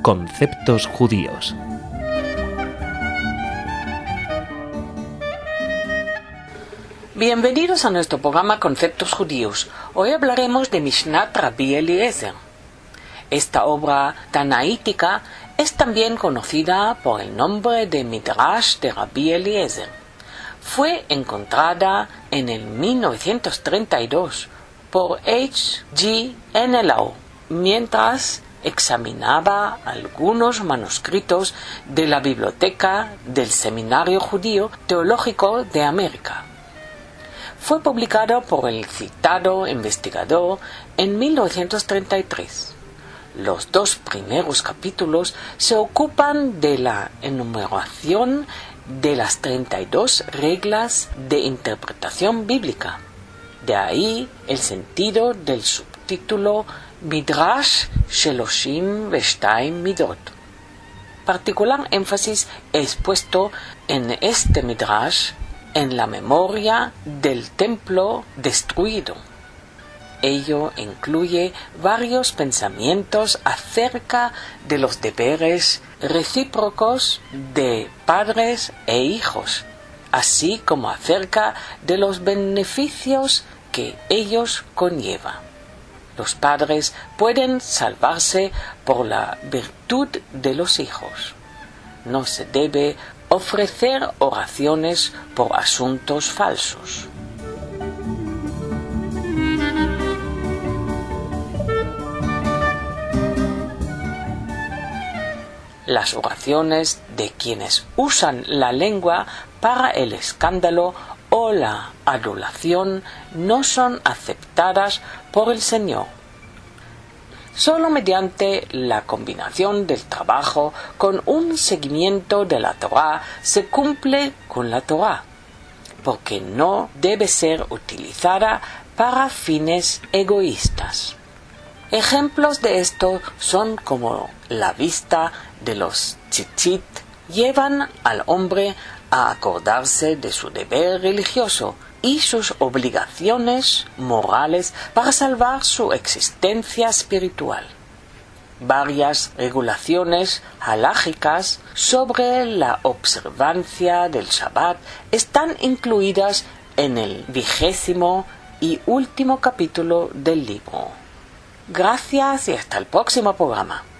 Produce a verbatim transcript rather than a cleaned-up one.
Conceptos judíos. Bienvenidos a nuestro programa Conceptos judíos. Hoy hablaremos de Mishnat Rabbi Eliezer. Esta obra tanaítica es también conocida por el nombre de Midrash de Rabbi Eliezer. Fue encontrada en el mil novecientos treinta y dos por H G Ennelau mientras examinaba algunos manuscritos de la biblioteca del Seminario Judío Teológico de América. Fue publicado por el citado investigador en mil novecientos treinta y tres. Los dos primeros capítulos se ocupan de la enumeración de las treinta y dos reglas de interpretación bíblica. De ahí el sentido del subtítulo Midrash Sheloshim Veshtaim Midot. Particular énfasis es puesto en este Midrash en la memoria del templo destruido. Ello incluye varios pensamientos acerca de los deberes recíprocos de padres e hijos, así como acerca de los beneficios que ellos conllevan. Los padres pueden salvarse por la virtud de los hijos. No se debe ofrecer oraciones por asuntos falsos. Las oraciones de quienes usan la lengua para el escándalo o la adulación no son aceptadas por el Señor. Solo mediante la combinación del trabajo con un seguimiento de la Torá se cumple con la Torá, porque no debe ser utilizada para fines egoístas. Ejemplos de esto son como la vista de los tzitzit llevan al hombre a acordarse de su deber religioso y sus obligaciones morales para salvar su existencia espiritual. Varias regulaciones halágicas sobre la observancia del Shabbat están incluidas en el vigésimo y último capítulo del libro. Gracias y hasta el próximo programa.